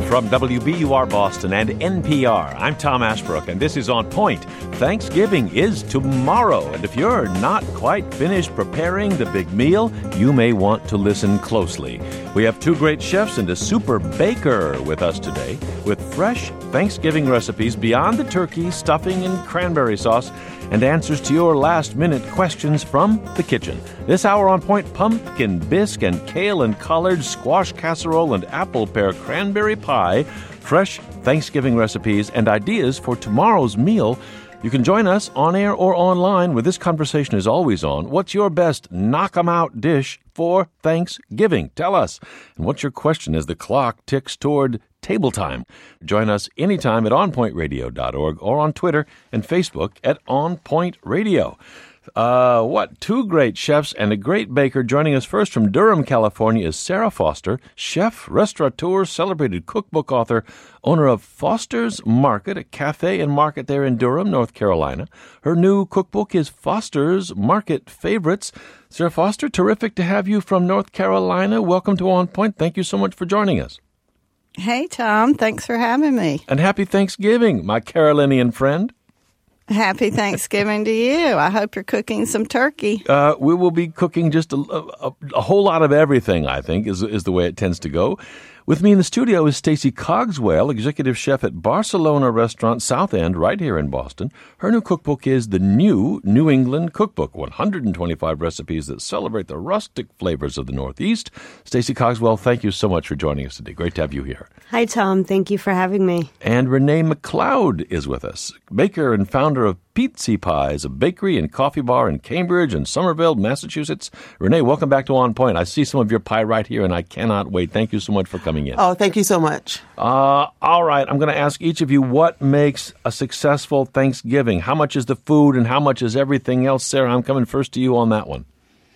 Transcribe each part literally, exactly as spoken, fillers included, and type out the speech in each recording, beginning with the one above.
From W B U R Boston and N P R, I'm Tom Ashbrook, and this is On Point. Thanksgiving is tomorrow, and if you're not quite finished preparing the big meal, you may want to listen closely. We have two great chefs and a super baker with us today with fresh Thanksgiving recipes beyond the turkey, stuffing, and cranberry sauce, and answers to your last-minute questions from the kitchen. This hour on Point, pumpkin bisque and kale and collard, squash casserole and apple pear cranberry pie, fresh Thanksgiving recipes, and ideas for tomorrow's meal. You can join us on air or online where this conversation is always on. What's your best knock-em-out dish for Thanksgiving? Tell us. And what's your question as the clock ticks toward table time? Join us anytime at on point radio dot org or on Twitter and Facebook at On Point Radio. Uh, what? Two great chefs and a great baker. Joining us first from Durham, California is Sarah Foster, chef, restaurateur, celebrated cookbook author, owner of Foster's Market, a cafe and market there in Durham, North Carolina. Her new cookbook is Foster's Market Favorites. Sarah Foster, terrific to have you from North Carolina. Welcome to On Point. Thank you so much for joining us. Hey, Tom. Thanks for having me. And happy Thanksgiving, my Carolinian friend. Happy Thanksgiving to you. I hope you're cooking some turkey. Uh, we will be cooking just a, a, a whole lot of everything, I think, is, is the way it tends to go. With me in the studio is Stacey Cogswell, executive chef at Barcelona Restaurant South End, right here in Boston. Her new cookbook is the New New England Cookbook, one hundred twenty-five recipes that celebrate the rustic flavors of the Northeast. Stacey Cogswell, thank you so much for joining us today. Great to have you here. Hi, Tom. Thank you for having me. And Renee McLeod is with us, baker and founder of Pizzi Pies, a bakery and coffee bar in Cambridge and Somerville, Massachusetts. Renee, welcome back to On Point. I see some of your pie right here, and I cannot wait. Thank you so much for coming in. Oh, thank you so much. Uh, all right, I'm going to ask each of you what makes a successful Thanksgiving. How much is the food and how much is everything else? Sarah, I'm coming first to you on that one.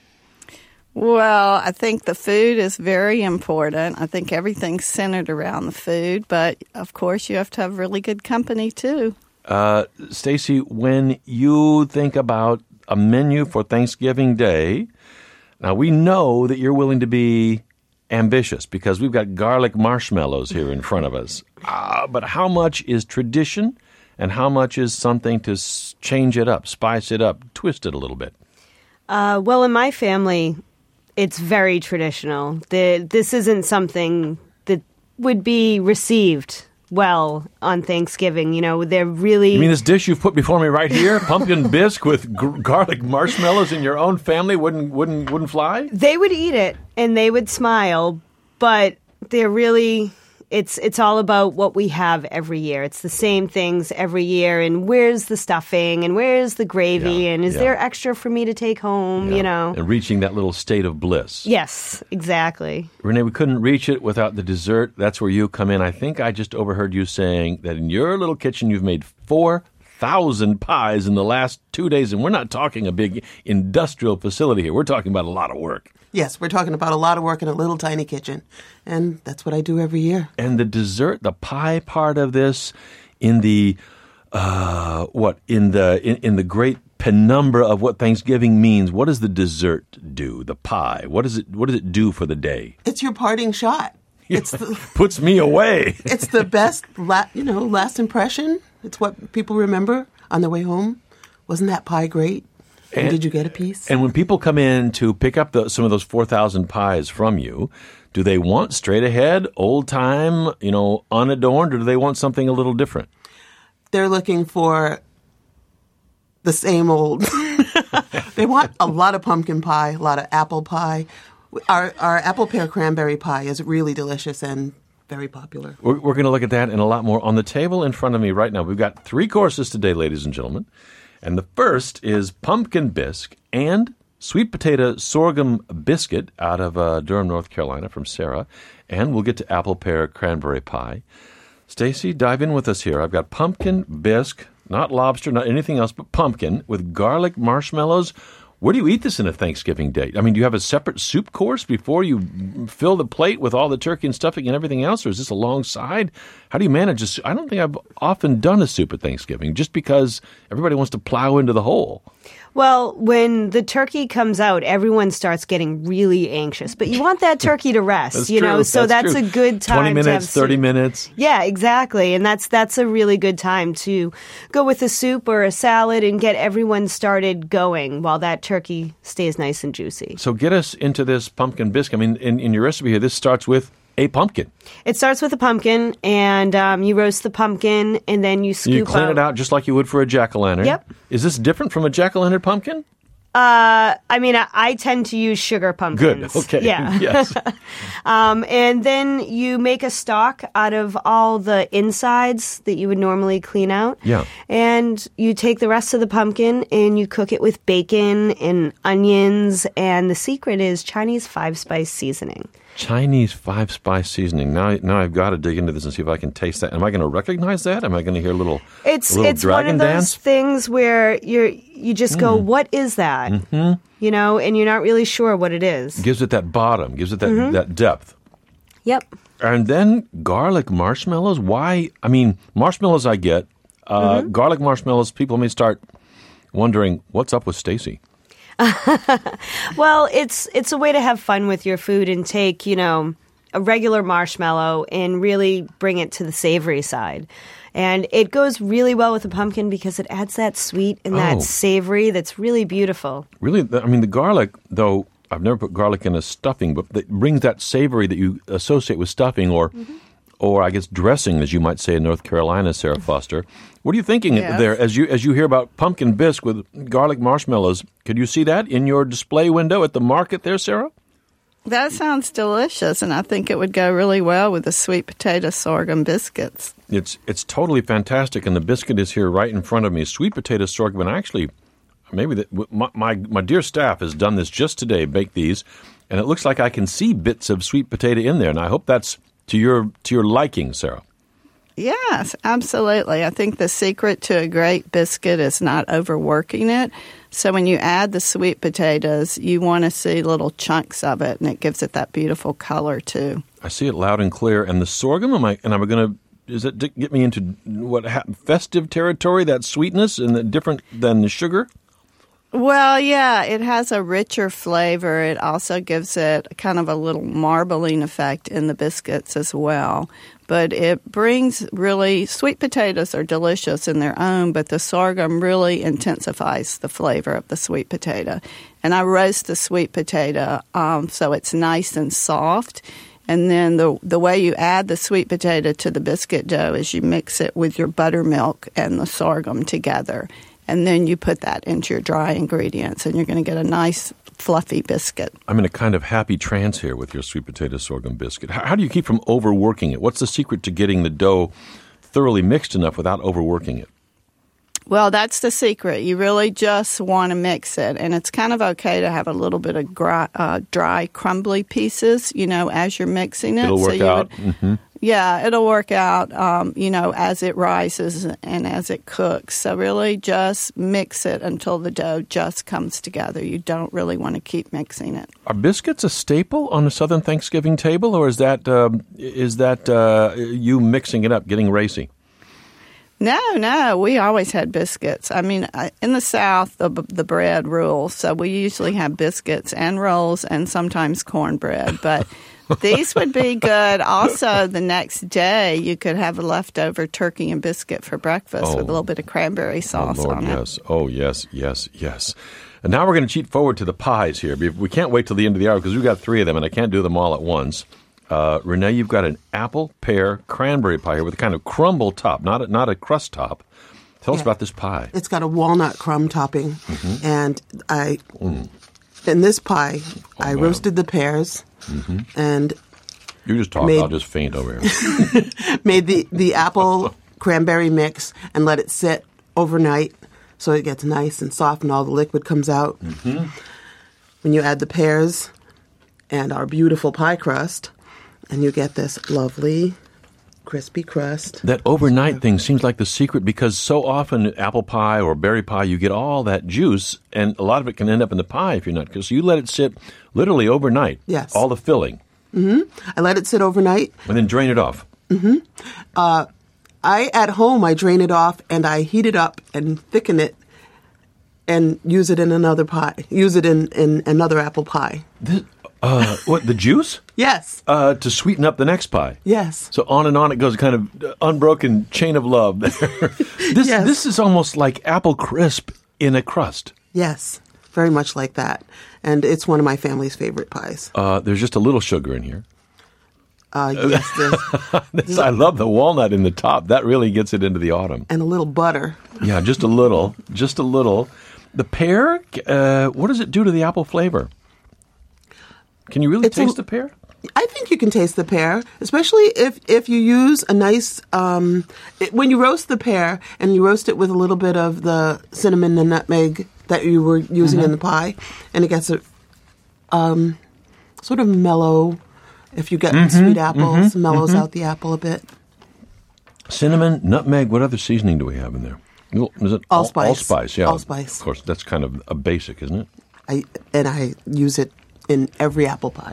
Well, I think the food is very important. I think everything's centered around the food, but of course you have to have really good company too. Uh, Stacey, when you think about a menu for Thanksgiving Day, now we know that you're willing to be ambitious because we've got garlic marshmallows here in front of us. Uh, but how much is tradition and how much is something to s- change it up, spice it up, twist it a little bit? Uh, well, in my family, it's very traditional. The, this isn't something that would be received well on Thanksgiving. You know, they're really... You mean this dish you've put before me right here, pumpkin bisque with g- garlic marshmallows in your own family wouldn't wouldn't wouldn't fly? They would eat it and they would smile, but they're really... It's it's all about what we have every year. It's the same things every year. And where's the stuffing? And where's the gravy? Yeah, and is yeah. there extra for me to take home? Yeah. You know? And reaching that little state of bliss. Yes, exactly. Renee, we couldn't reach it without the dessert. That's where you come in. I think I just overheard you saying that in your little kitchen you've made four thousand pies in the last two days. And we're not talking a big industrial facility here. We're talking about a lot of work. Yes, we're talking about a lot of work in a little tiny kitchen, and that's what I do every year. And the dessert, the pie part of this, in the uh, what in the in, in the great penumbra of what Thanksgiving means, what does the dessert do? The pie, what does it what does it do for the day? It's your parting shot. It's the, puts me away. It's the best, la- you know, last impression. It's what people remember on their way home. Wasn't that pie great? And, and did you get a piece? And when people come in to pick up the, some of those four thousand pies from you, do they want straight ahead, old time, you know, unadorned, or do they want something a little different? They're looking for the same old. They want a lot of pumpkin pie, a lot of apple pie. Our our apple pear cranberry pie is really delicious and very popular. We're, we're going to look at that and a lot more. On the table in front of me right now, we've got three courses today, ladies and gentlemen. And the first is pumpkin bisque and sweet potato sorghum biscuit out of uh, Durham, North Carolina from Sarah. And we'll get to apple pear cranberry pie. Stacey, dive in with us here. I've got pumpkin bisque, not lobster, not anything else, but pumpkin with garlic marshmallows. Where do you eat this in a Thanksgiving day? I mean, do you have a separate soup course before you fill the plate with all the turkey and stuffing and everything else, or is this alongside? How do you manage this? I don't think I've often done a soup at Thanksgiving just because everybody wants to plow into the hole. Well, when the turkey comes out, everyone starts getting really anxious. But you want that turkey to rest, That's you true. know, so that's, that's true. a good time twenty minutes, to have thirty soup. minutes. Yeah, exactly. And that's that's a really good time to go with a soup or a salad and get everyone started going while that turkey stays nice and juicy. So get us into this pumpkin biscuit. I mean, in, in your recipe here, this starts with a pumpkin. It starts with a pumpkin, and um, you roast the pumpkin, and then you scoop You clean out. it out just like you would for a jack-o'-lantern. Yep. Is this different from a jack-o'-lantern pumpkin? Uh, I mean, I, I tend to use sugar pumpkins. Good. Okay. Yeah. Yes. um, and then you make a stock out of all the insides that you would normally clean out. Yeah. And you take the rest of the pumpkin and you cook it with bacon and onions. And the secret is Chinese five-spice seasoning. Chinese five-spice seasoning. Now, now I've got to dig into this and see if I can taste that. Am I going to recognize that? Am I going to hear a little, It's a little it's one dragon of those dance? things where you're you just go, what is that? Mm-hmm. You know, and you're not really sure what it is. Gives it that bottom, gives it that, Mm-hmm. that depth. Yep. And then garlic marshmallows. Why? I mean, marshmallows I get. Uh, Mm-hmm. Garlic marshmallows, people may start wondering, what's up with Stacy? Well, it's it's a way to have fun with your food and take, you know, a regular marshmallow and really bring it to the savory side. And it goes really well with the pumpkin because it adds that sweet and Oh. that savory that's really beautiful. Really, the- I mean, the garlic, though, I've never put garlic in a stuffing, but it brings that savory that you associate with stuffing or, Mm-hmm. or I guess dressing, as you might say in North Carolina, Sarah Foster. What are you thinking Yes. there as you as you hear about pumpkin bisque with garlic marshmallows? Could you see that in your display window at the market there, Sarah? That sounds delicious, and I think it would go really well with the sweet potato sorghum biscuits. It's it's totally fantastic, and the biscuit is here right in front of me. Sweet potato sorghum, and actually, maybe the, my, my my dear staff has done this just today, baked these, and it looks like I can see bits of sweet potato in there, and I hope that's to your to your liking, Sarah. Yes, absolutely. I think the secret to a great biscuit is not overworking it. So when you add the sweet potatoes, you want to see little chunks of it, and it gives it that beautiful color too. I see it loud and clear, and the sorghum. Am I? And I'm going to. Is it to get me into what ha- festive territory? That sweetness and the different than the sugar. Well, yeah, it has a richer flavor. It also gives it kind of a little marbling effect in the biscuits as well. But it brings really, sweet potatoes are delicious in their own, but the sorghum really intensifies the flavor of the sweet potato. And I roast the sweet potato um, so it's nice and soft. And then the the way you add the sweet potato to the biscuit dough is you mix it with your buttermilk and the sorghum together. And then you put that into your dry ingredients, and you're going to get a nice, fluffy biscuit. I'm in a kind of happy trance here with your sweet potato sorghum biscuit. How, how do you keep from overworking it? What's the secret to getting the dough thoroughly mixed enough without overworking it? Well, that's the secret. You really just want to mix it, and it's kind of okay to have a little bit of dry, uh, dry crumbly pieces, you know, as you're mixing it. It'll work you out. would- Mm-hmm. Yeah, it'll work out, um, you know, as it rises and as it cooks. So really just mix it until the dough just comes together. You don't really want to keep mixing it. Are biscuits a staple on a Southern Thanksgiving table, or is that um, is that uh, you mixing it up, getting racy? No, no, we always had biscuits. I mean, I- in the South, the, the bread rules, so we usually have biscuits and rolls and sometimes cornbread, but these would be good. Also, the next day, you could have a leftover turkey and biscuit for breakfast Oh. with a little bit of cranberry sauce oh, Lord, on yes. it. Oh, yes, yes, yes. And now we're going to cheat forward to the pies here. We can't wait till the end of the hour because we've got three of them, and I can't do them all at once. Uh, Renee, you've got an apple, pear, cranberry pie here with a kind of crumble top, not a, not a crust top. Tell us Yeah. about this pie. It's got a walnut crumb topping, Mm-hmm. and I in this pie I Oh, wow. roasted the pears and You just talk, Made- I'll just faint over here. made the the apple cranberry mix and let it sit overnight so it gets nice and soft and all the liquid comes out. Mm-hmm. When you add the pears and our beautiful pie crust, and you get this lovely crispy crust. That overnight thing seems like the secret because so often apple pie or berry pie, you get all that juice, and a lot of it can end up in the pie if you're not. Because you let it sit literally overnight. Yes. All the filling. Mm-hmm. I let it sit overnight. And then drain it off. Mm-hmm. Uh, I, at home, I drain it off and I heat it up and thicken it and use it in another pie. Use it in, in another apple pie. This, uh, what, the juice? Yes. Uh, to sweeten up the next pie. Yes. So on and on it goes, kind of unbroken chain of love there. this, yes. this is almost like apple crisp in a crust. Yes, very much like that. And it's one of my family's favorite pies. Uh, there's just a little sugar in here. Uh, yes. there's- This, I love the walnut in the top. That really gets it into the autumn. and a little butter. Yeah, just a little. Just a little. The pear, uh, what does it do to the apple flavor? Can you really It's a- taste the pear? I think you can taste the pear, especially if, if you use a nice, um, it, when you roast the pear and you roast it with a little bit of the cinnamon and nutmeg that you were using Mm-hmm. in the pie, and it gets a um, sort of mellow. If you get Mm-hmm. sweet apples, mellows out the apple a bit. Cinnamon, nutmeg, what other seasoning do we have in there? Is it Allspice. Allspice, yeah. Allspice. Of course, that's kind of a basic, isn't it? I and I use it in every apple pie.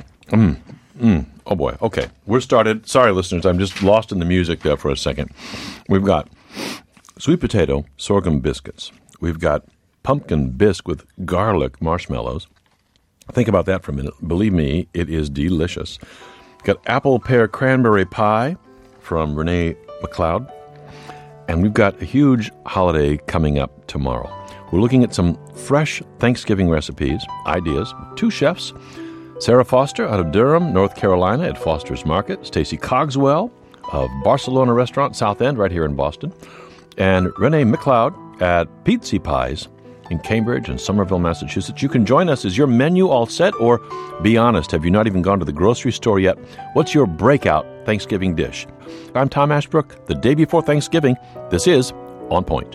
Oh, boy. Okay. We're started. Sorry, listeners. I'm just lost in the music there for a second. We've got sweet potato sorghum biscuits. We've got pumpkin bisque with garlic marshmallows. Think about that for a minute. Believe me, it is delicious. Got apple pear cranberry pie from Renee McLeod. And we've got a huge holiday coming up tomorrow. We're looking at some fresh Thanksgiving recipes, ideas, two chefs. Sarah Foster out of Durham, North Carolina at Foster's Market. Stacy Cogswell of Barcelona Restaurant, South End, right here in Boston. And Renee McLeod at Pizzi Pies in Cambridge and Somerville, Massachusetts. You can join us. Is your menu all set? Or be honest, have you not even gone to the grocery store yet? What's your breakout Thanksgiving dish? I'm Tom Ashbrook. The day before Thanksgiving, this is On Point.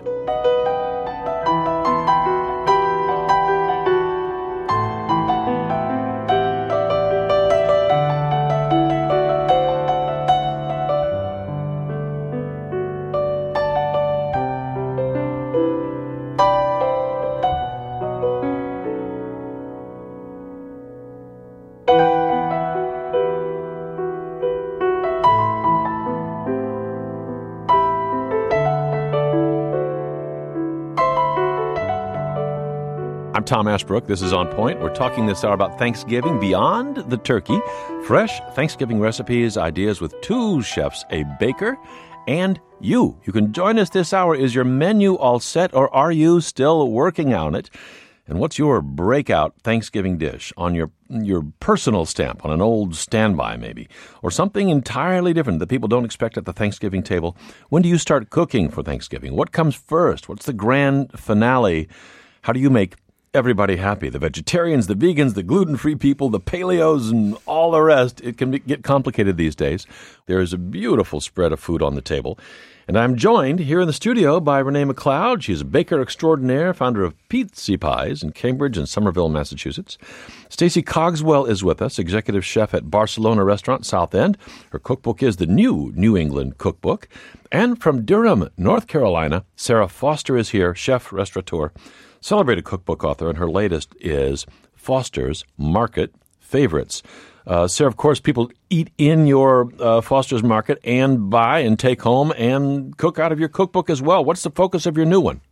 I'm Tom Ashbrook. This is On Point. We're talking this hour about Thanksgiving beyond the turkey. Fresh Thanksgiving recipes, ideas with two chefs, a baker, and you. You can join us this hour. Is your menu all set, or are you still working on it? And what's your breakout Thanksgiving dish on your your personal stamp, on an old standby maybe, or something entirely different that people don't expect at the Thanksgiving table? When do you start cooking for Thanksgiving? What comes first? What's the grand finale? How do you make everybody happy? The vegetarians, the vegans, the gluten-free people, the paleos, and all the rest. It can be, get complicated these days. There is a beautiful spread of food on the table. And I'm joined here in the studio by Renee McLeod. She's a baker extraordinaire, founder of Pizzi Pies in Cambridge and Somerville, Massachusetts. Stacy Cogswell is with us, executive chef at Barcelona Restaurant, South End. Her cookbook is the new New England Cookbook. And from Durham, North Carolina, Sarah Foster is here, chef, restaurateur, celebrated cookbook author, and her latest is Foster's Market Favorites. Uh, Sarah, of course, people eat in your uh, Foster's Market and buy and take home and cook out of your cookbook as well. What's the focus of your new one?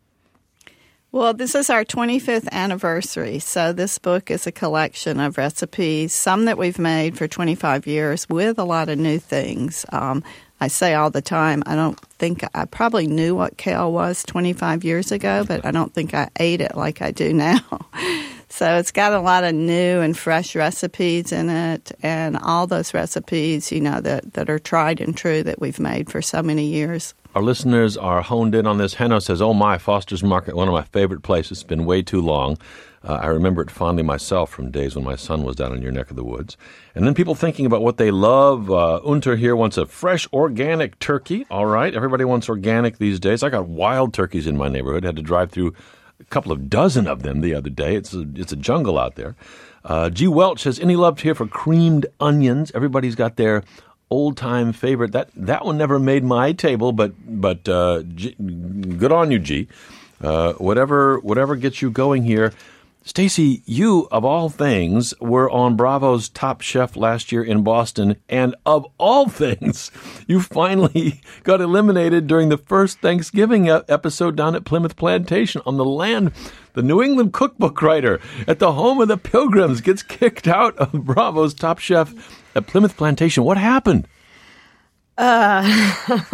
Well, this is our twenty-fifth anniversary, so this book is a collection of recipes, some that we've made for twenty-five years with a lot of new things. Um, I say all the time, I don't think I probably knew what kale was twenty-five years ago, but I don't think I ate it like I do now. So it's got a lot of new and fresh recipes in it, and all those recipes, you know, that, that are tried and true that we've made for so many years. Our listeners are honed in on this. Henno says, oh my, Foster's Market, one of my favorite places. It's been way too long. Uh, I remember it fondly myself from days when my son was down in your neck of the woods. And then people thinking about what they love. Uh, Unter here wants a fresh organic turkey. All right, everybody wants organic these days. I got wild turkeys in my neighborhood. Had to drive through a couple of dozen of them the other day. It's a, it's a jungle out there. Uh, G. Welch says, any love here for creamed onions? Everybody's got their old-time favorite. That that one never made my table, but but uh, G, good on you, G. Uh, whatever whatever gets you going here. Stacy, you, of all things, were on Bravo's Top Chef last year in Boston, and of all things, you finally got eliminated during the first Thanksgiving e- episode down at Plymouth Plantation on the land. The New England cookbook writer at the home of the Pilgrims gets kicked out of Bravo's Top Chef at Plymouth Plantation. What happened? Uh...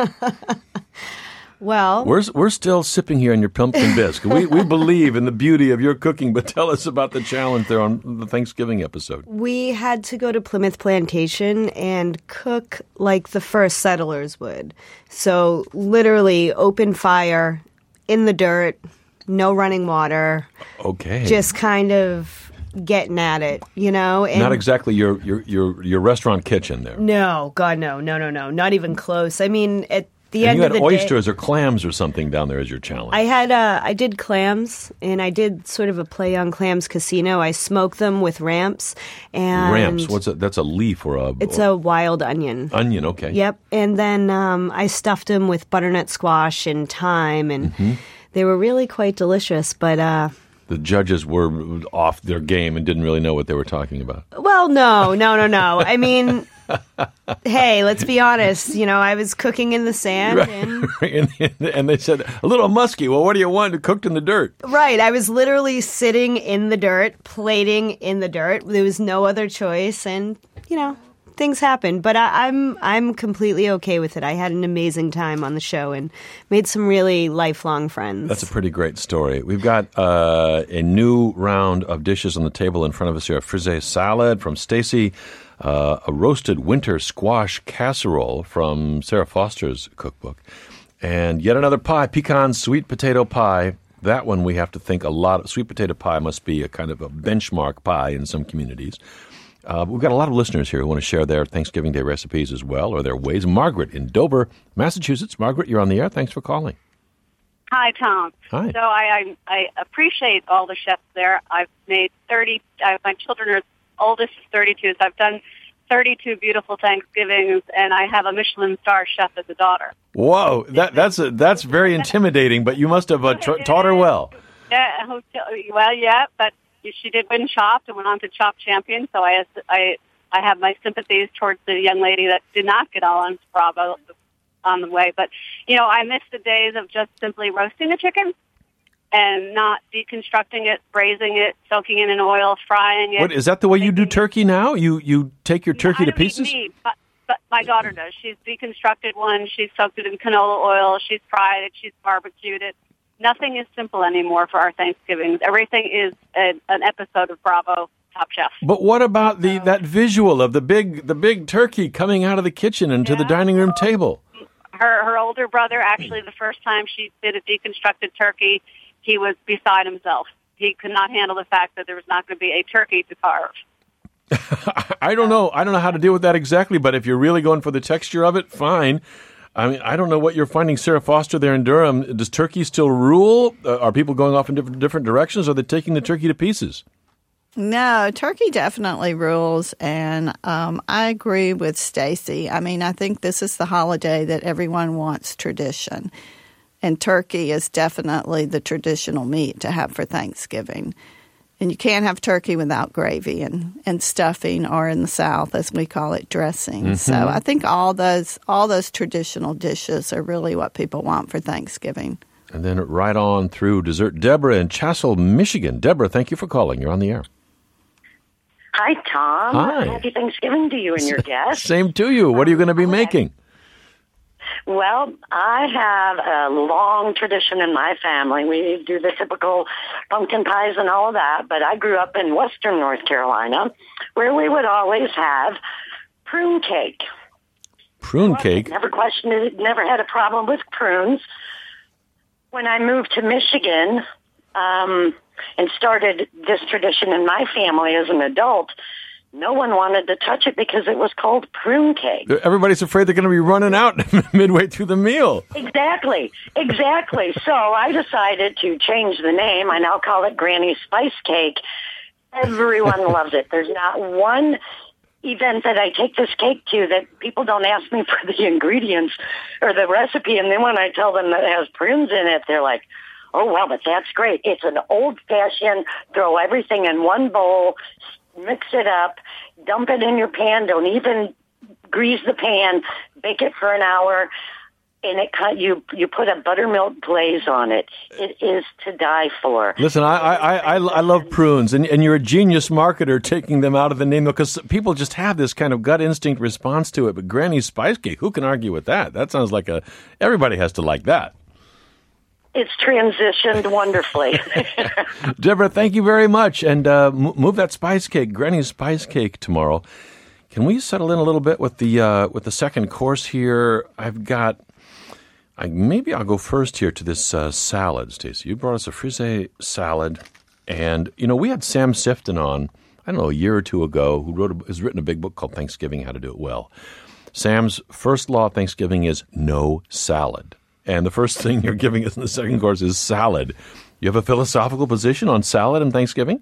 Well, we're we're still sipping here on your pumpkin bisque. We we believe in the beauty of your cooking, but tell us about the challenge there on the Thanksgiving episode. We had to go to Plymouth Plantation and cook like the first settlers would. So literally open fire in the dirt, no running water. Okay. Just kind of getting at it, you know? And not exactly your, your, your, your restaurant kitchen there. No, God, no, no, no, no, not even close. I mean, at the and end you had of the oysters day, or clams or something down there as your challenge. I had, uh, I did clams, and I did sort of a play on clams casino. I smoked them with ramps. And ramps? What's that? That's a leaf or a... It's or, a wild onion. Onion, okay. Yep. And then um, I stuffed them with butternut squash and thyme, and mm-hmm. they were really quite delicious, but... Uh, the judges were off their game and didn't really know what they were talking about. Well, no, no, no, no. I mean, hey, let's be honest. You know, I was cooking in the sand. Right. And, and, and they said, a little musky. Well, what do you want? Cooked in the dirt. Right. I was literally sitting in the dirt, plating in the dirt. There was no other choice. And, you know, things happen. But I, I'm I'm completely okay with it. I had an amazing time on the show and made some really lifelong friends. That's a pretty great story. We've got uh, a new round of dishes on the table in front of us here. A frisee salad from Stacy, uh, a roasted winter squash casserole from Sarah Foster's cookbook, and yet another pie, pecan sweet potato pie. That one we have to think a lot of. Sweet potato pie must be a kind of a benchmark pie in some communities. Uh, we've got a lot of listeners here who want to share their Thanksgiving Day recipes as well, or their ways. Margaret in Dover, Massachusetts. Margaret, you're on the air. Thanks for calling. Hi, Tom. Hi. So I, I I appreciate all the chefs there. I've made thirty. Uh, my children are oldest is thirty-two, so I've done thirty-two beautiful Thanksgivings, and I have a Michelin star chef as a daughter. Whoa, that that's a, that's very intimidating. But you must have uh, tra- taught her well. Yeah, well, yeah, but she did win Chopped and went on to Chopped Champion. So I I I have my sympathies towards the young lady that did not get on Bravo on the way. But, you know, I miss the days of just simply roasting the chicken and not deconstructing it, braising it, soaking it in oil, frying it. What, is that the way you do turkey now? You you take your turkey yeah, to pieces? Meat, but, but my daughter does. She's deconstructed one. She's soaked it in canola oil. She's fried it. She's barbecued it. Nothing is simple anymore for our Thanksgivings. Everything is a, an episode of Bravo Top Chef. But what about the that visual of the big the big turkey coming out of the kitchen and to yeah. the dining room table? Her her older brother, actually, the first time she did a deconstructed turkey, he was beside himself. He could not handle the fact that there was not going to be a turkey to carve. I don't know. I don't know how to deal with that exactly, but if you're really going for the texture of it, fine. I mean, I don't know what you're finding, Sarah Foster, there in Durham. Does turkey still rule? Uh, are people going off in different, different directions? Or are they taking the turkey to pieces? No, turkey definitely rules, and um, I agree with Stacy. I mean, I think this is the holiday that everyone wants tradition, and turkey is definitely the traditional meat to have for Thanksgiving. And you can't have turkey without gravy and, and stuffing, or in the South, as we call it, dressing. Mm-hmm. So I think all those all those traditional dishes are really what people want for Thanksgiving. And then right on through dessert. Deborah in Chassell, Michigan. Deborah, thank you for calling. You're on the air. Hi, Tom. Hi. Happy Thanksgiving to you and your guests. Same to you. What are you going to be making? Well, I have a long tradition in my family. We do the typical pumpkin pies and all of that, but I grew up in western North Carolina, where we would always have prune cake. Prune cake? Never questioned it, never had a problem with prunes. When I moved to Michigan um, and started this tradition in my family as an adult, no one wanted to touch it because it was called prune cake. Everybody's afraid they're going to be running out midway through the meal. Exactly, exactly. So I decided to change the name. I now call it Granny Spice Cake. Everyone loves it. There's not one event that I take this cake to that people don't ask me for the ingredients or the recipe, and then when I tell them that it has prunes in it, they're like, oh, well, but that's great. It's an old-fashioned, throw everything in one bowl, mix it up, dump it in your pan, don't even grease the pan, bake it for an hour, and it you you put a buttermilk glaze on it. It is to die for. Listen, I I, I, I love prunes, and, and you're a genius marketer taking them out of the name, because people just have this kind of gut instinct response to it. But Granny's Spice Cake, who can argue with that? That sounds like a everybody has to like that. It's transitioned wonderfully. Deborah, thank you very much, and uh, move that spice cake, Granny's Spice Cake, tomorrow. Can we settle in a little bit with the uh, with the second course here? I've got. I, maybe I'll go first here to this uh, salad, Stacey. You brought us a frisee salad, and you know we had Sam Sifton on, I don't know, a year or two ago, who wrote a, has written a big book called Thanksgiving: How to Do It Well. Sam's first law of Thanksgiving is no salad, and the first thing you're giving us in the second course is salad. You have a philosophical position on salad and Thanksgiving?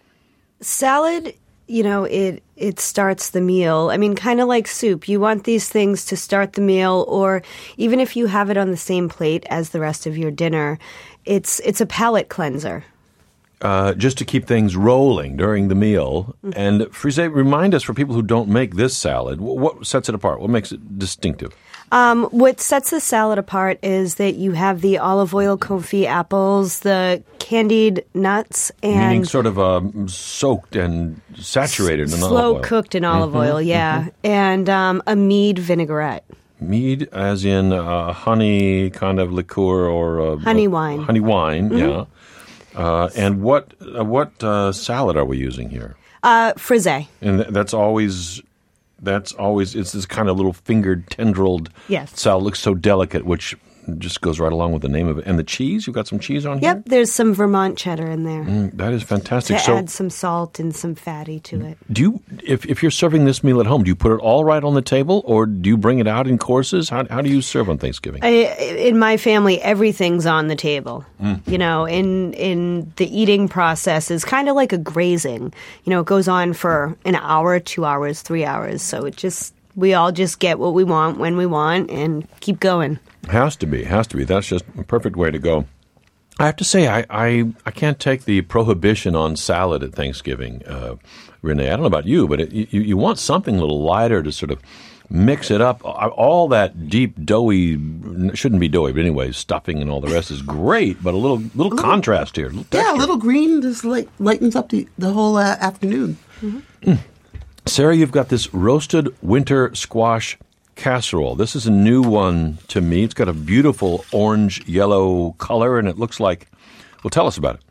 Salad, you know, it it starts the meal. I mean, kind of like soup. You want these things to start the meal, or even if you have it on the same plate as the rest of your dinner, it's it's a palate cleanser. Uh, just to keep things rolling during the meal. Mm-hmm. And frisee, remind us, for people who don't make this salad, what sets it apart? What makes it distinctive? Um, what sets the salad apart is that you have the olive oil confit apples, the candied nuts, and meaning sort of um, soaked and saturated s- in slow olive oil. cooked in olive mm-hmm, oil, yeah, mm-hmm. and um, a mead vinaigrette. Mead, as in uh, honey kind of liqueur or uh, honey wine. Uh, honey wine, mm-hmm. yeah. Uh, and what uh, what uh, salad are we using here? Uh, frisee. And th- that's always. That's always, it's this kind of little fingered, tendrilled yes. salad. It looks so delicate, which just goes right along with the name of it. And the cheese, you've got some cheese on here? Yep, there's some Vermont cheddar in there. Mm, that is fantastic. To so, add some salt and some fatty to it. Do you, if, if you're serving this meal at home, do you put it all right on the table, or do you bring it out in courses? How, how do you serve on Thanksgiving? I, in my family, everything's on the table. Mm. You know, in in the eating process is kind of like a grazing. You know, it goes on for an hour, two hours, three hours. So it just, we all just get what we want when we want and keep going. Has to be, has to be. That's just a perfect way to go. I have to say, I, I, I can't take the prohibition on salad at Thanksgiving, uh, Renee. I don't know about you, but it, you, you want something a little lighter to sort of mix it up. All that deep, doughy, shouldn't be doughy, but anyway, stuffing and all the rest is great, but a little little, little contrast here. A little yeah, a little green just light, lightens up the, the whole uh, afternoon. Mm-hmm. Mm. Sarah, you've got this roasted winter squash casserole. This is a new one to me. It's got a beautiful orange-yellow color, and it looks like, well, tell us about it.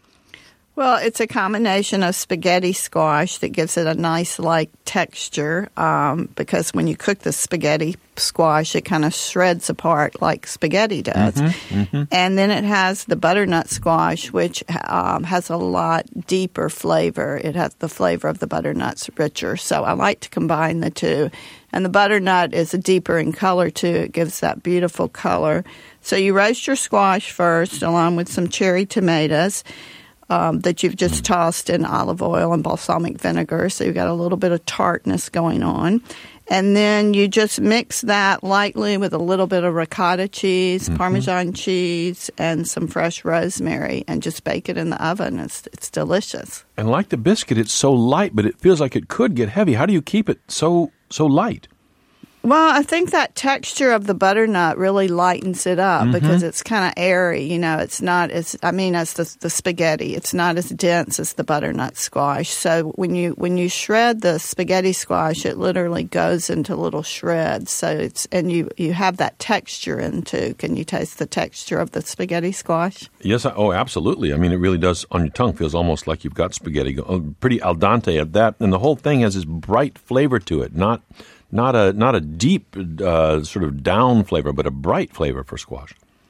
Well, it's a combination of spaghetti squash that gives it a nice, like, texture um, because when you cook the spaghetti squash, it kind of shreds apart like spaghetti does. Mm-hmm, mm-hmm. And then it has the butternut squash, which um, has a lot deeper flavor. It has the flavor of the butternut's richer. So I like to combine the two. And the butternut is a deeper in color, too. It gives that beautiful color. So you roast your squash first, along with some cherry tomatoes. Um, that you've just tossed in olive oil and balsamic vinegar, so you've got a little bit of tartness going on. And then you just mix that lightly with a little bit of ricotta cheese, mm-hmm. Parmesan cheese, and some fresh rosemary, and just bake it in the oven. It's, it's delicious. And like the biscuit, it's so light, but it feels like it could get heavy. How do you keep it so so light? Well, I think that texture of the butternut really lightens it up mm-hmm. because it's kind of airy. You know, it's not as, I mean, as the, the spaghetti. It's not as dense as the butternut squash. So when you when you shred the spaghetti squash, it literally goes into little shreds. So it's, and you, you have that texture in too. Can you taste the texture of the spaghetti squash? Yes. I, oh, absolutely. I mean, it really does on your tongue. Feels almost like you've got spaghetti. Pretty al dente at that. And the whole thing has this bright flavor to it. Not... Not a not a deep uh, sort of down flavor, but a bright flavor for squash.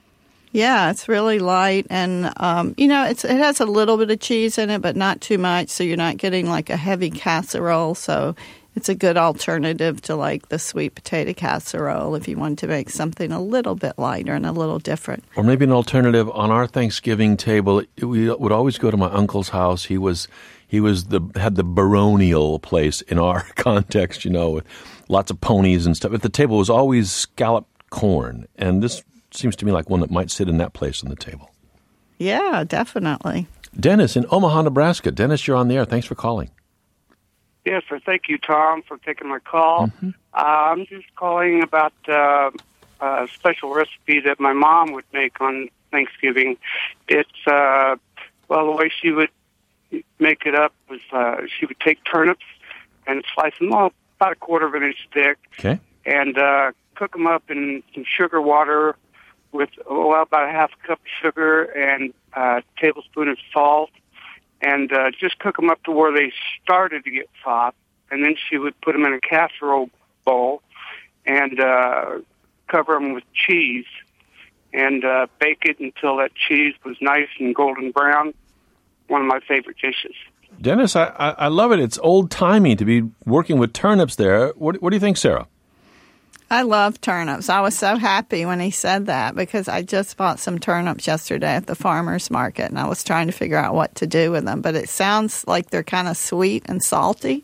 Yeah, it's really light, and um, you know, it's it has a little bit of cheese in it, but not too much, so you're not getting like a heavy casserole. So It's a good alternative to like the sweet potato casserole if you wanted to make something a little bit lighter and a little different. Or maybe an alternative on our Thanksgiving table. We would always go to my uncle's house. He was he was the had the baronial place in our context, you know, with lots of ponies and stuff. At the table was always scalloped corn, and this seems to me like one that might sit in that place on the table. Yeah, definitely. Dennis in Omaha, Nebraska. Dennis, you're on the air. Thanks for calling. Yes, sir. Thank you, Tom, for taking my call. Mm-hmm. Uh, I'm just calling about uh, a special recipe that my mom would make on Thanksgiving. It's, uh, well, the way she would make it up was uh, she would take turnips and slice them all about a quarter of an inch thick. Okay. And uh, cook them up in some sugar water with, oh, well, about a half a cup of sugar and a tablespoon of salt. And uh, just cook them up to where they started to get soft. And then she would put them in a casserole bowl and uh, cover them with cheese and uh, bake it until that cheese was nice and golden brown. One of my favorite dishes. Dennis, I, I, I love it. It's old-timey to be working with turnips there. What, what do you think, Sarah? I love turnips. I was so happy when he said that because I just bought some turnips yesterday at the farmer's market, and I was trying to figure out what to do with them. But it sounds like they're kind of sweet and salty.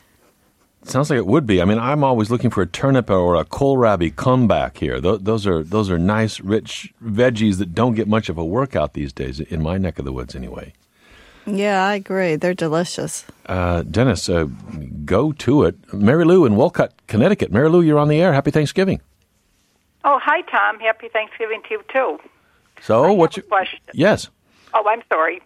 It sounds like it would be. I mean, I'm always looking for a turnip or a kohlrabi comeback here. Th- those are those are nice, rich veggies that don't get much of a workout these days, in my neck of the woods anyway. Yeah, I agree. They're delicious. Uh, Dennis, uh, go to it. Mary Lou in Wolcott, Connecticut. Mary Lou, you're on the air. Happy Thanksgiving. Oh, hi, Tom. Happy Thanksgiving to you, too. So, I what's have your a question? Yes. Oh, I'm sorry.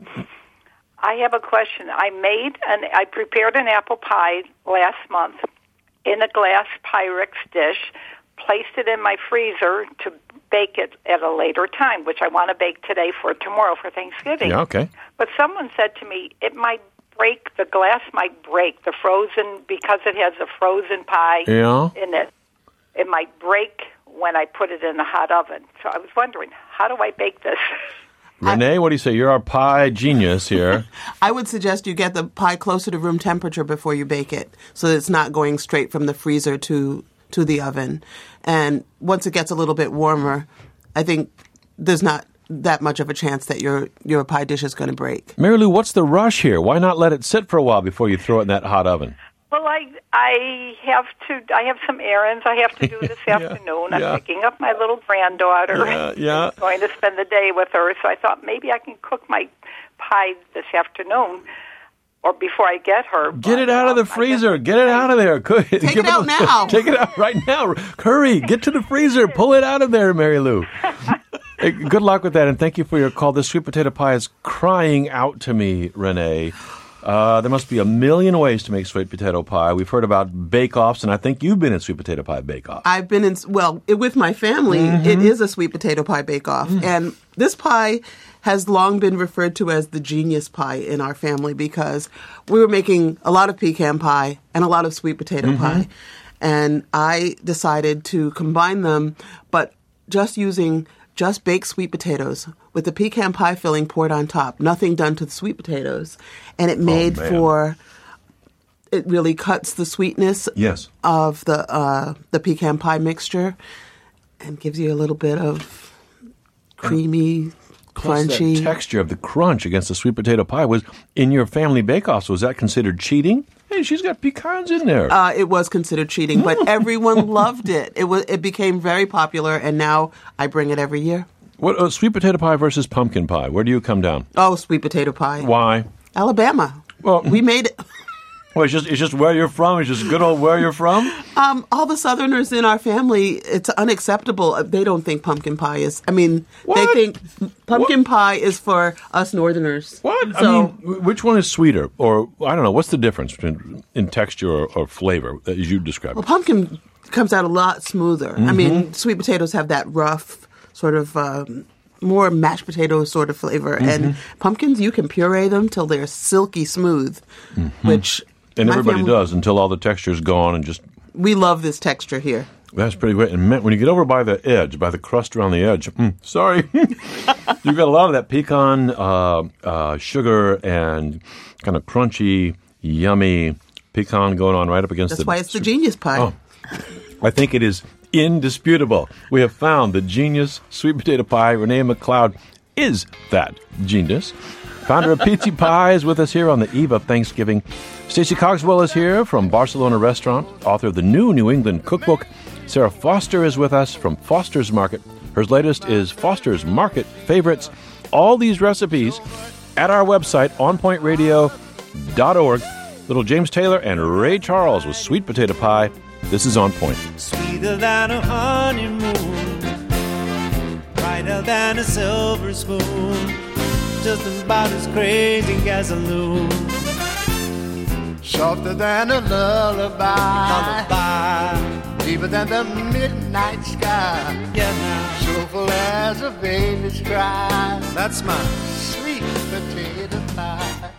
I have a question. I made and I prepared an apple pie last month in a glass Pyrex dish, placed it in my freezer to bake it at a later time, which I want to bake today for tomorrow for Thanksgiving. Yeah, okay. But someone said to me, it might break, the glass might break, the frozen, because it has a frozen pie Yeah. in it. It might break when I put it in the hot oven. So I was wondering, how do I bake this? Renee, what do you say? You're our pie genius here. I would suggest you get the pie closer to room temperature before you bake it, so that it's not going straight from the freezer to to the oven. And once it gets a little bit warmer, I think there's not that much of a chance that your your pie dish is going to break. Mary Lou, what's the rush here? Why not let it sit for a while before you throw it in that hot oven? Well, I I have to. I have some errands I have to do this Yeah, afternoon. I'm yeah. picking up my little granddaughter. Yeah, yeah. I'm going to spend the day with her. So I thought maybe I can cook my pie this afternoon, or before I get her. Get But, it out of the um, I freezer. guess- Get it out of there. Take it out now. Take it out right now. Hurry. Get to the freezer. Pull it out of there, Mary Lou. Hey, good luck with that, and thank you for your call. This sweet potato pie is crying out to me, Renee. Uh, there must be a million ways to make sweet potato pie. We've heard about bake-offs, and I think you've been in sweet potato pie bake-off. I've been in, well, it, with my family, it is a sweet potato pie bake-off. And this pie has long been referred to as the genius pie in our family because we were making a lot of pecan pie and a lot of sweet potato pie. And I decided to combine them, but just using just baked sweet potatoes with the pecan pie filling poured on top, nothing done to the sweet potatoes. And it made man. for, it really cuts the sweetness Yes. of the uh, the pecan pie mixture and gives you a little bit of creamy, Plus crunchy. that texture of the crunch against the sweet potato pie was in your family bake-offs. Was that considered cheating? Hey, she's got pecans in there. Uh, it was considered cheating, but everyone loved it. It was it became very popular, and now I bring it every year. What uh, sweet potato pie versus pumpkin pie? Where do you come down? Oh, sweet potato pie. Why? Alabama. Well, We made it. well, it's just it's just where you're from. It's just good old where you're from. Um, all the Southerners in our family, it's unacceptable. They don't think pumpkin pie is. I mean, What? they think pumpkin pie is for us Northerners. What? I So, mean, wh- which one is sweeter? Or I don't know. What's the difference between in texture or, or flavor as you describe well, it? pumpkin comes out a lot smoother. I Mm-hmm. mean, sweet potatoes have that rough sort of um, more mashed potato sort of flavor, Mm-hmm. and pumpkins you can puree them till they're silky smooth, which And my everybody family- does until all the texture's gone and just. We love this texture here. That's pretty great. And man, when you get over by the edge, by the crust around the edge, mm, sorry, you've got a lot of that pecan uh, uh, sugar and kind of crunchy, yummy pecan going on right up against That's the... why it's the genius pie. Oh, I think it is indisputable. We have found the genius sweet potato pie. Renee McLeod is that genius. Founder of Pizza Pie is with us here on the eve of Thanksgiving. Stacey Cogswell is here from Barcelona Restaurant, author of the new New England Cookbook. Sarah Foster is with us from Foster's Market. Her latest is Foster's Market Favorites. All these recipes at our website, on point radio dot org. Little James Taylor and Ray Charles with sweet potato pie. This is On Point. Sweeter than a honeymoon, brighter than a silver spoon, just about as crazy as a loon. Softer than a lullaby, Lullaby. deeper than the midnight sky, Yeah, now soulful as a baby's cry. that's my Sweet potato pie.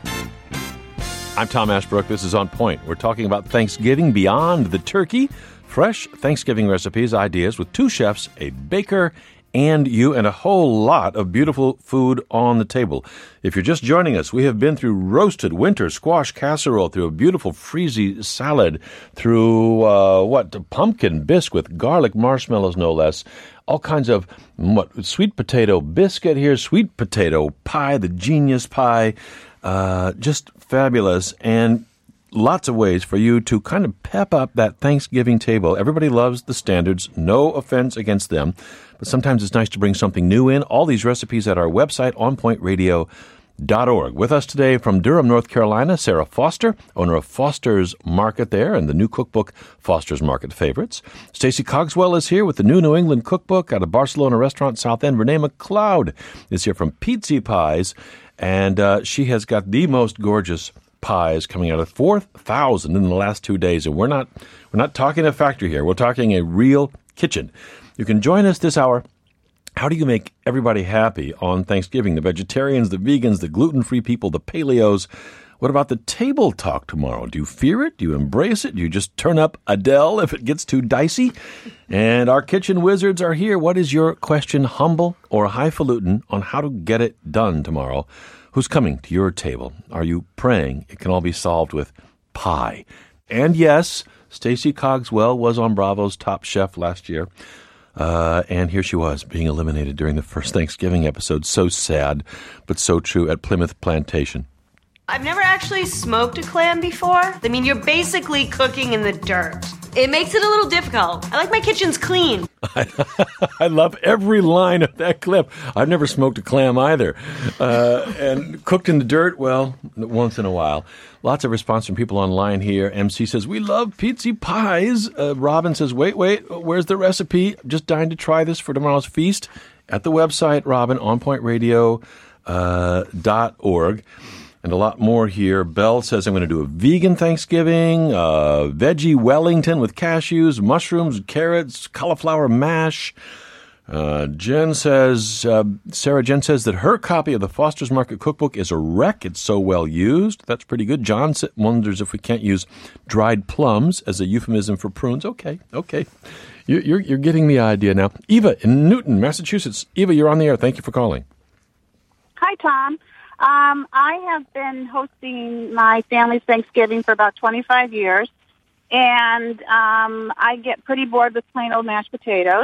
I'm Tom Ashbrook. This is On Point. We're talking about Thanksgiving beyond the turkey. Fresh Thanksgiving recipes, ideas with two chefs, a baker, and you, and a whole lot of beautiful food on the table. If you're just joining us, we have been through roasted winter squash casserole, through a beautiful freezy salad, through, uh, what, pumpkin bisque with garlic marshmallows, no less. All kinds of, what, sweet potato biscuit here, sweet potato pie, the genius pie. Uh, just fabulous, and lots of ways for you to kind of pep up that Thanksgiving table. Everybody loves the standards. No offense against them, but sometimes it's nice to bring something new in. All these recipes at our website, on point radio dot org. With us today from Durham, North Carolina, Sarah Foster, owner of Foster's Market there and the new cookbook, Foster's Market Favorites. Stacey Cogswell is here with the new New England Cookbook out of Barcelona Restaurant, South End. Renee McLeod is here from Pizza Pies. And uh, she has got the most gorgeous pies coming out of four thousand in the last two days. And we're not we're not talking a factory here. We're talking a real kitchen. You can join us this hour. How do you make everybody happy on Thanksgiving? The vegetarians, the vegans, the gluten-free people, the paleos. What about the table talk tomorrow? Do you fear it? Do you embrace it? Do you just turn up Adele if it gets too dicey? And our kitchen wizards are here. What is your question, humble or highfalutin, on how to get it done tomorrow? Who's coming to your table? Are you praying it can all be solved with pie? And yes, Stacey Cogswell was on Bravo's Top Chef last year. Uh, and here she was, being eliminated during the first Thanksgiving episode. So sad, but so true, at Plymouth Plantation. I've never actually smoked a clam before. I mean, you're basically cooking in the dirt. It makes it a little difficult. I like my kitchens clean. I love every line of that clip. I've never smoked a clam either. Uh, and cooked in the dirt, well, once in a while. Lots of response from people online here. M C says, we love pizza pies. Uh, Robin says, wait, wait, where's the recipe? I'm just dying to try this for tomorrow's feast. At the website, Robin, on point radio dot org. And a lot more here. Belle says, I'm going to do a vegan Thanksgiving, uh, veggie Wellington with cashews, mushrooms, carrots, cauliflower mash. Uh, Jen says, uh, Sarah Jen says that her copy of the Foster's Market Cookbook is a wreck. It's so well used. That's pretty good. John wonders if we can't use dried plums as a euphemism for prunes. Okay, okay. You're, you're, you're getting the idea now. Eva in Newton, Massachusetts. Eva, you're on the air. Thank you for calling. Hi, Tom. Um, I have been hosting my family's Thanksgiving for about twenty-five years, and um, I get pretty bored with plain old mashed potatoes.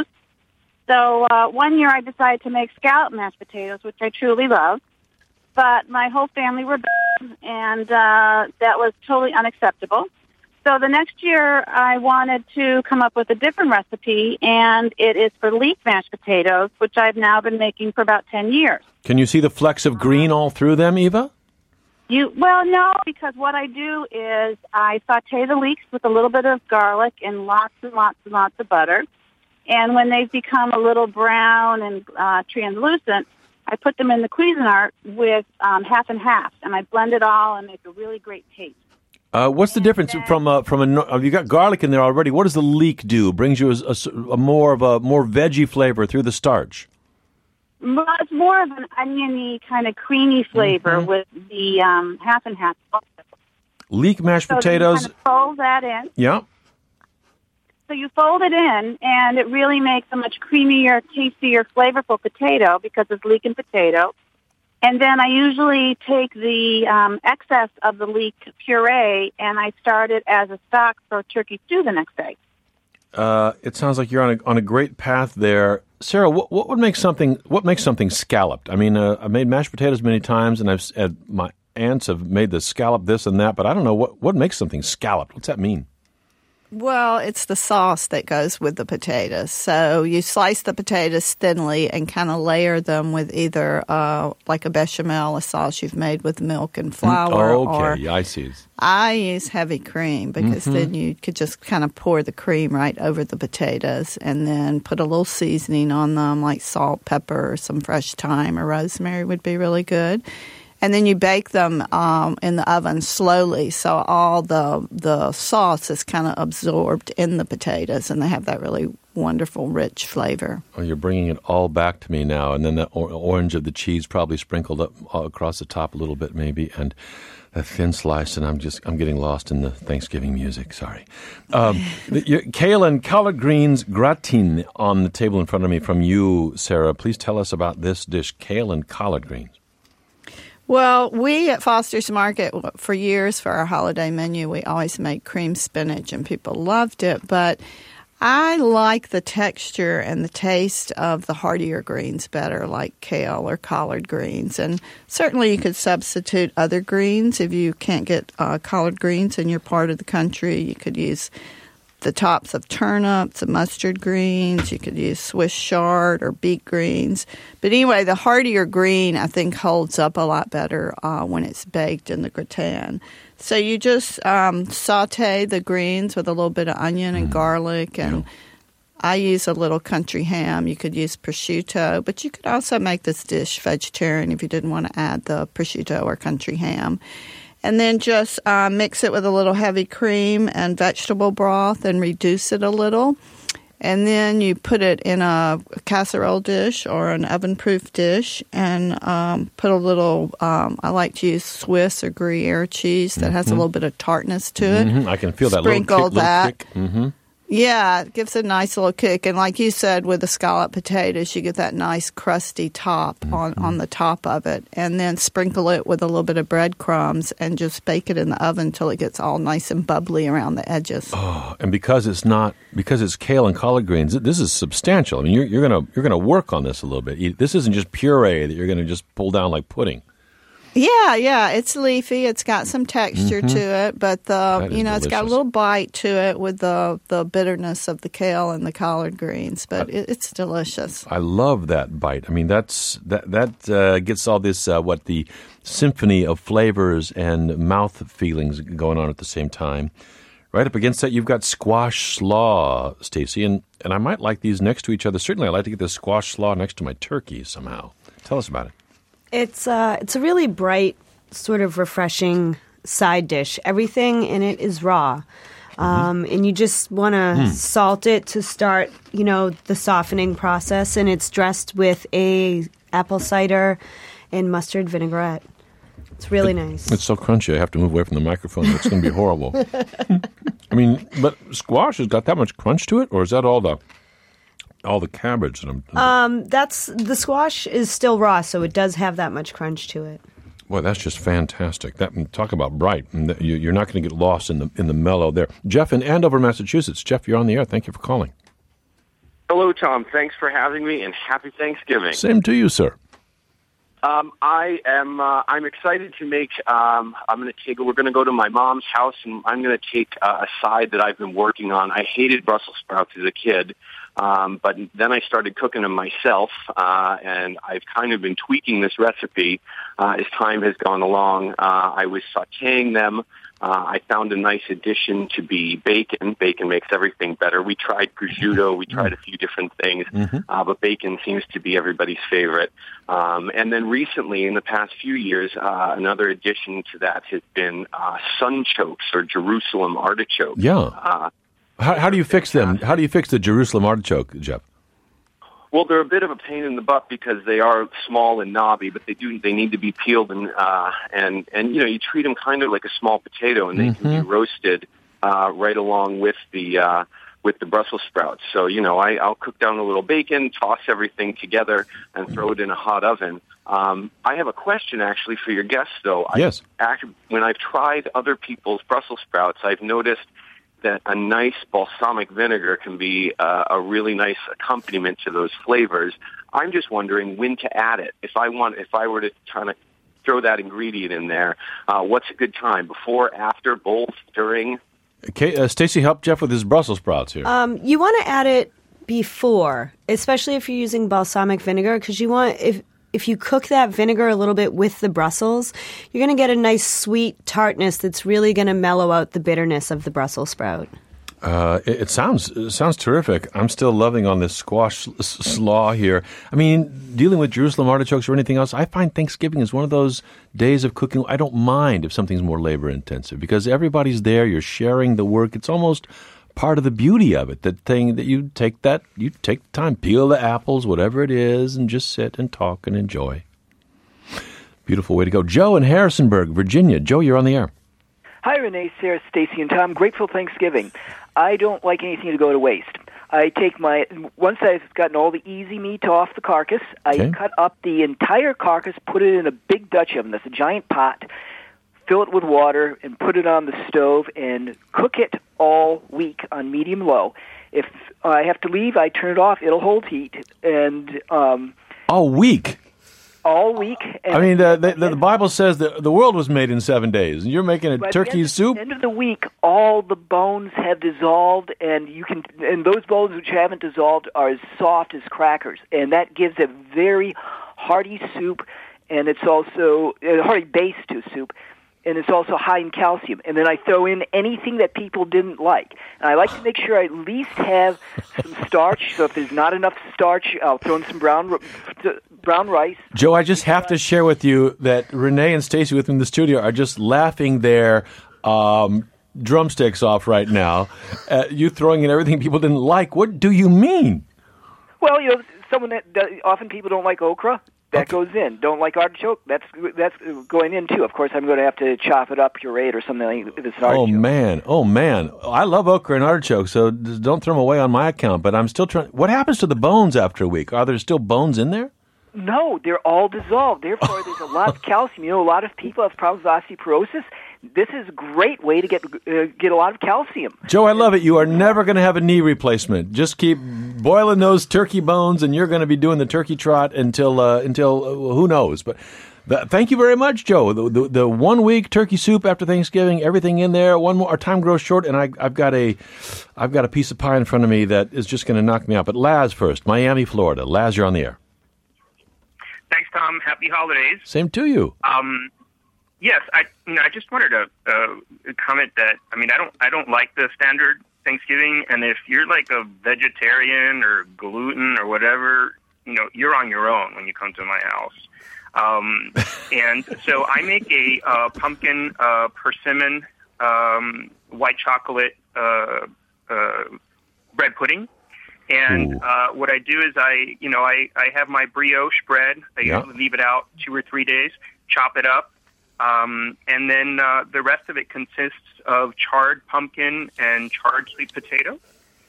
So uh, one year I decided to make scallop mashed potatoes, which I truly love, but my whole family were bad, and uh, that was totally unacceptable. So the next year I wanted to come up with a different recipe, and it is for leek mashed potatoes, which I've now been making for about ten years. Can you see the flecks of green all through them, Eva? You well, no, because what I do is I saute the leeks with a little bit of garlic and lots and lots and lots of butter. And when they've become a little brown and uh, translucent, I put them in the Cuisinart with um, half and half, and I blend it all and make a really great taste. Uh, what's the difference then, from a, from a? Uh, you got garlic in there already. What does the leek do? Brings you a, a, a more of a more veggie flavor through the starch. Well, it's more of an oniony kind of creamy flavor mm-hmm. with the um, half and half. Leek mashed so potatoes. You kind of fold that in. Yeah. So you fold it in, and it really makes a much creamier, tastier, flavorful potato because it's leek and potato. And then I usually take the um, excess of the leek puree and I start it as a stock for turkey stew the next day. Uh, it sounds like you're on a on a great path there, Sarah. What, what would make something what makes something scalloped? I mean, uh, I've made mashed potatoes many times, and I've had, my aunts have made the scallop this and that, but I don't know what what makes something scalloped. What's that mean? Well, it's the sauce that goes with the potatoes. So you slice the potatoes thinly and kind of layer them with either uh, like a bechamel, a sauce you've made with milk and flour. Mm, okay, or yeah, I see. I use heavy cream because Mm-hmm. then you could just kind of pour the cream right over the potatoes and then put a little seasoning on them like salt, pepper, or some fresh thyme or rosemary would be really good. And then you bake them um, in the oven slowly, so all the the sauce is kind of absorbed in the potatoes, and they have that really wonderful, rich flavor. Oh, you're bringing it all back to me now, and then the or- orange of the cheese probably sprinkled up uh, across the top a little bit, maybe, and a thin slice. And I'm just I'm getting lost in the Thanksgiving music. Sorry, um, the, your, kale and collard greens gratin on the table in front of me from you, Sarah. Please tell us about this dish, kale and collard greens. Well, we at Foster's Market, for years for our holiday menu, we always made cream spinach, and people loved it. But I like the texture and the taste of the heartier greens better, like kale or collard greens. And certainly you could substitute other greens. If you can't get uh, collard greens in your part of the country, you could use the tops of turnips and mustard greens. You could use Swiss chard or beet greens. But anyway, the heartier green, I think, holds up a lot better uh, when it's baked in the gratin. So you just um, saute the greens with a little bit of onion and mm. garlic. And yeah. I use a little country ham. You could use prosciutto. But you could also make this dish vegetarian if you didn't want to add the prosciutto or country ham. And then just uh, mix it with a little heavy cream and vegetable broth and reduce it a little. And then you put it in a casserole dish or an oven-proof dish and um, put a little, um, I like to use Swiss or Gruyere cheese that mm-hmm. has a little bit of tartness to it. Mm-hmm. I can feel that Sprinkle little kick. that. Little kick. Mm-hmm. Yeah, it gives a nice little kick. And like you said, with the scallop potatoes, you get that nice crusty top mm-hmm. on, on the top of it. And then sprinkle it with a little bit of breadcrumbs and just bake it in the oven until it gets all nice and bubbly around the edges. Oh, and because it's not, because it's kale and collard greens, this is substantial. I mean, you're, you're gonna you're gonna work on this a little bit. This isn't just puree that you're gonna just pull down like pudding. Yeah, yeah, it's leafy. It's got some texture mm-hmm. to it, but the you know delicious. It's got a little bite to it with the the bitterness of the kale and the collard greens. But I, it, it's delicious. I love that bite. I mean, that's that that uh, gets all this uh, what the symphony of flavors and mouth feelings going on at the same time. Right up against that, you've got squash slaw, Stacy, and and I might like these next to each other. Certainly, I like to get the squash slaw next to my turkey somehow. Tell us about it. It's uh, it's a really bright, sort of refreshing side dish. Everything in it is raw. Um, mm-hmm. And you just want to mm. salt it to start, you know, the softening process. And it's dressed with a apple cider and mustard vinaigrette. It's really it, nice. It's so crunchy, I have to move away from the microphone. It's going to be horrible. I mean, but squash has got that much crunch to it? Or is that all the... all the cabbage that I'm... Um, that's the squash is still raw, so it does have that much crunch to it. Boy, that's just fantastic. That talk about bright. You're not going to get lost in the in the mellow there. Jeff in Andover, Massachusetts. Jeff, you're on the air. Thank you for calling. Hello, Tom. Thanks for having me, and happy Thanksgiving. Same to you, sir. Um, I am. Uh, I'm excited to make. Um, I'm going to take. We're going to go to my mom's house, and I'm going to take uh, a side that I've been working on. I hated Brussels sprouts as a kid. Um, but then I started cooking them myself, uh, and I've kind of been tweaking this recipe uh, as time has gone along. Uh, I was sautéing them. Uh, I found a nice addition to be bacon. Bacon makes everything better. We tried prosciutto. We tried a few different things, mm-hmm. uh, but bacon seems to be everybody's favorite. Um, and then recently, in the past few years, uh, another addition to that has been uh, sunchokes or Jerusalem artichoke. Yeah. Uh, How, how do you fix them? How do you fix the Jerusalem artichoke, Jeff? Well, they're a bit of a pain in the butt because they are small and knobby, but they do they need to be peeled and uh, and and you know you treat them kind of like a small potato, and they mm-hmm. can be roasted uh, right along with the uh, with the Brussels sprouts. So, you know, I, I'll cook down a little bacon, toss everything together, and throw it in a hot oven. Um, I have a question, actually, for your guests, though. Yes. I, actually, when I've tried other people's Brussels sprouts, I've noticed that a nice balsamic vinegar can be uh, a really nice accompaniment to those flavors. I'm just wondering when to add it. If I want, if I were to try to throw that ingredient in there, uh, what's a good time? Before, after, both, during? Okay, uh, Stacy, help Jeff with his Brussels sprouts here. Um, you want to add it before, especially if you're using balsamic vinegar, because you want if if you cook that vinegar a little bit with the Brussels, you're going to get a nice sweet tartness that's really going to mellow out the bitterness of the Brussels sprout. Uh, it, it sounds it sounds terrific. I'm still loving on this squash s- slaw here. I mean, dealing with Jerusalem artichokes or anything else, I find Thanksgiving is one of those days of cooking. I don't mind if something's more labor intensive because everybody's there. You're sharing the work. It's almost part of the beauty of it. That thing that you take that you take the time, peel the apples, whatever it is, and just sit and talk and enjoy. Beautiful way to go. Joe in Harrisonburg, Virginia. Joe, you're on the air. Hi, Renee, Sarah, Stacy, and Tom. Grateful Thanksgiving. I don't like anything to go to waste. I take my, once I've gotten all the easy meat off the carcass, I Okay. cut up the entire carcass, put it in a big Dutch oven. That's a giant pot. Fill it with water and put it on the stove and cook it all week on medium-low. If I have to leave, I turn it off. It'll hold heat. And um, All week. all week. And I mean, uh, the, the, the Bible says that the world was made in seven days, and you're making a By the turkey end, soup? End of the week, all the bones have dissolved, and you can, and those bones which haven't dissolved are as soft as crackers, and that gives a very hearty soup, and it's also a hearty base to soup, and it's also high in calcium. And then I throw in anything that people didn't like, and I like to make sure I at least have some starch. So if there's not enough starch, I'll throw in some brown brown rice. Joe, I just have to share with you that Renee and Stacy with me in the studio are just laughing their um, drumsticks off right now. Uh, you throwing in everything people didn't like. What do you mean? Well, you know, someone that does, often people don't like okra. That goes in. Don't like artichoke. That's that's going in too. Of course, I'm going to have to chop it up, puree it, or something like if it's an artichoke. Oh, man. Oh, man. I love okra and artichoke, so d- don't throw them away on my account. But I'm still trying. What happens to the bones after a week? Are there still bones in there? No, they're all dissolved. Therefore, there's a lot of calcium. You know, a lot of people have problems with osteoporosis. This is a great way to get uh, get a lot of calcium. Joe, I love it. You are never going to have a knee replacement. Just keep boiling those turkey bones, and you're going to be doing the turkey trot until uh, until uh, who knows. But, but thank you very much, Joe. The, the, the one week turkey soup after Thanksgiving, everything in there. One more. Our time grows short, and I, I've got a I've got a piece of pie in front of me that is just going to knock me out. But Laz first, Miami, Florida. Laz, you're on the air. Thanks, Tom. Happy holidays. Same to you. Um, yes, I you know, I just wanted to uh, comment that I mean I don't I don't like the standard Thanksgiving, and if you're like a vegetarian or gluten or whatever, you know, you're on your own when you come to my house. Um, and so I make a uh, pumpkin uh, persimmon um, white chocolate uh, uh, bread pudding. And uh, what I do is I, you know, I, I have my brioche bread. I Yeah. usually leave it out two or three days, chop it up, um, and then uh, the rest of it consists of charred pumpkin and charred sweet potato.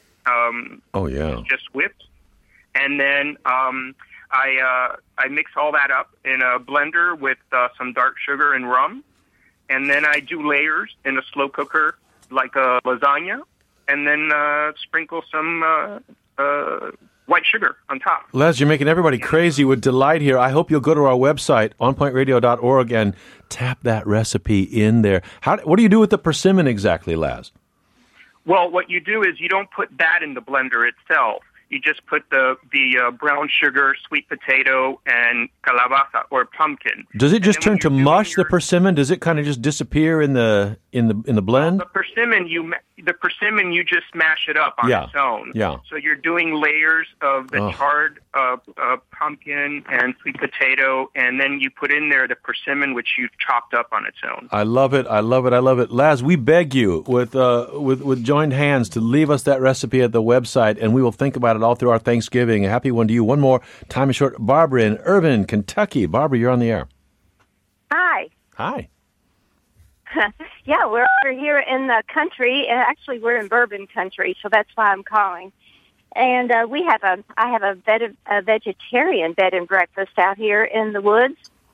Um, Oh, yeah. just whipped, and then um, I uh, I mix all that up in a blender with uh, some dark sugar and rum, and then I do layers in a slow cooker like a lasagna, and then uh, sprinkle some uh, uh, white sugar on top. Les, you're making everybody crazy with delight here. I hope you'll go to our website, on point radio dot org, and tap that recipe in there. How? What do you do with the persimmon exactly, Laz? Well, what you do is you don't put that in the blender itself. You just put the the uh, brown sugar, sweet potato, and calabaza or pumpkin. Does it just And then turn when to you're doing mush, the your- persimmon? Does it kind of just disappear in the in the in the blend? The persimmon, you ma- the persimmon, you just mash it up on Yeah, its own. yeah. So you're doing layers of the Ugh. charred uh, uh, pumpkin and sweet potato, and then you put in there the persimmon, which you've chopped up on its own. I love it. I love it. I love it. Laz, we beg you with uh, with with joined hands to leave us that recipe at the website, and we will think about it all through our Thanksgiving. A happy one to you. One more. Time is short. Barbara in Irvine, Kentucky. Barbara, you're on the air. Hi. Hi. Yeah, we're here in the country, and actually we're in bourbon country, so that's why I'm calling. And uh, we have a, I have a, vet, a vegetarian bed and breakfast out here in the woods.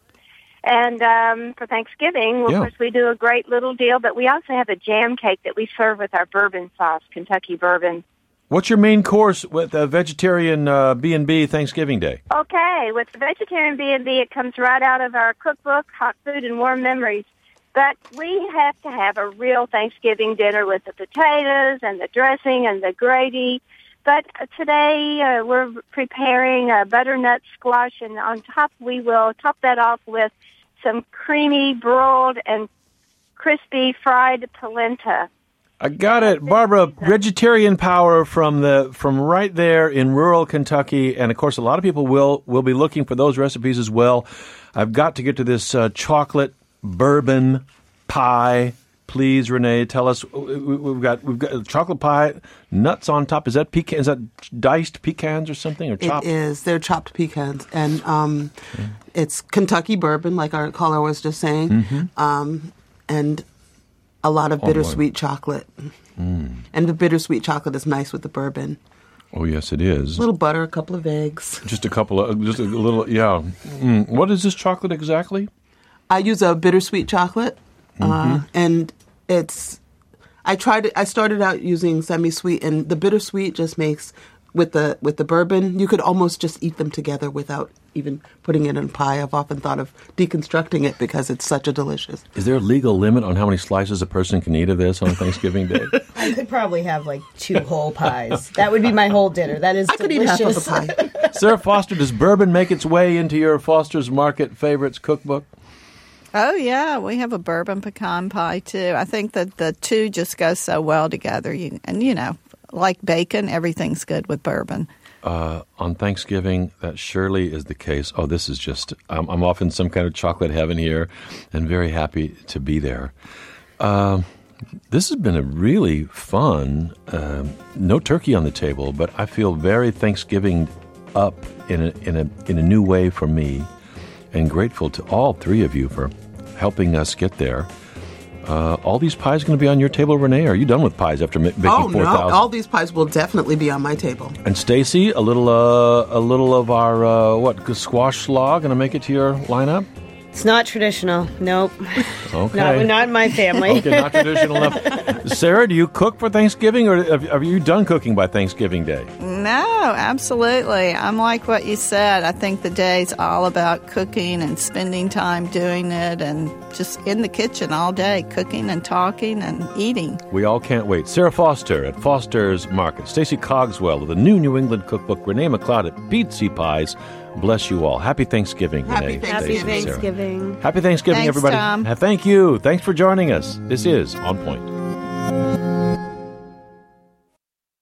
And um, for Thanksgiving, well, Yeah. of course, we do a great little deal, but we also have a jam cake that we serve with our bourbon sauce, Kentucky bourbon. What's your main course with a vegetarian uh, B and B Thanksgiving Day? Okay, with the vegetarian B and B, it comes right out of our cookbook, Hot Food and Warm Memories. But we have to have a real Thanksgiving dinner with the potatoes and the dressing and the gravy. But uh, today uh, we're preparing a butternut squash, and on top we will top that off with some creamy, broiled, and crispy fried polenta. I got it, Barbara. Vegetarian power from the from right there in rural Kentucky, and of course, a lot of people will will be looking for those recipes as well. I've got to get to this uh, chocolate bourbon pie. Please, Renee, tell us. We've got we've got chocolate pie, nuts on top. Is that pecan? Is that diced pecans or something, or chopped? It is. They're chopped pecans, and um, okay. It's Kentucky bourbon, like our caller was just saying, mm-hmm. um, and a lot of Oh, bittersweet chocolate. Mm. And the bittersweet chocolate is nice with the bourbon. Oh yes, it is. A little butter, a couple of eggs. Just a couple of, just a little, yeah. Mm. What is this chocolate exactly? I use a bittersweet chocolate, Mm-hmm. uh, and it's. I tried it. I started out using semi-sweet, and the bittersweet just makes with the with the bourbon. You could almost just eat them together without even putting it in a pie. I've often thought of deconstructing it because it's such a delicious. Is there a legal limit on how many slices a person can eat of this on Thanksgiving Day? I could probably have like two whole pies. That would be my whole dinner. That is I could delicious. eat half of a pie. Sarah Foster, does bourbon make its way into your Foster's Market Favorites cookbook? Oh, yeah. We have a bourbon pecan pie, too. I think that the two just go so well together. You, and, you know, like bacon, everything's good with bourbon. Uh, on Thanksgiving, that surely is the case. Oh, this is just, um, I'm off in some kind of chocolate heaven here and very happy to be there. Uh, this has been a really fun, uh, no turkey on the table, but I feel very Thanksgiving up in a, in a, in a new way for me, and grateful to all three of you for helping us get there. Uh, all these pies going to be on your table, Renee? Are you done with pies after making Oh four no! thousand? All these pies will definitely be on my table. And Stacy, a little, uh, a little of our uh, what squash slaw going to make it to your lineup? It's not traditional. Nope. Okay. Not, not in my family. Okay, not traditional enough. Sarah, do you cook for Thanksgiving, or have, have you done cooking by Thanksgiving Day? No, absolutely. I'm like what you said. I think the day's all about cooking and spending time doing it and just in the kitchen all day, cooking and talking and eating. We all can't wait. Sarah Foster at Foster's Market, Stacy Cogswell of the New New England Cookbook, Renee McLeod at Beatsy Pies. Bless you all. Happy Thanksgiving, Happy Renee. Happy Stacy, and Sarah. Thanksgiving. Happy Thanksgiving, Thanks, everybody. Tom. Uh, Thank you. Thanks for joining us. This is On Point.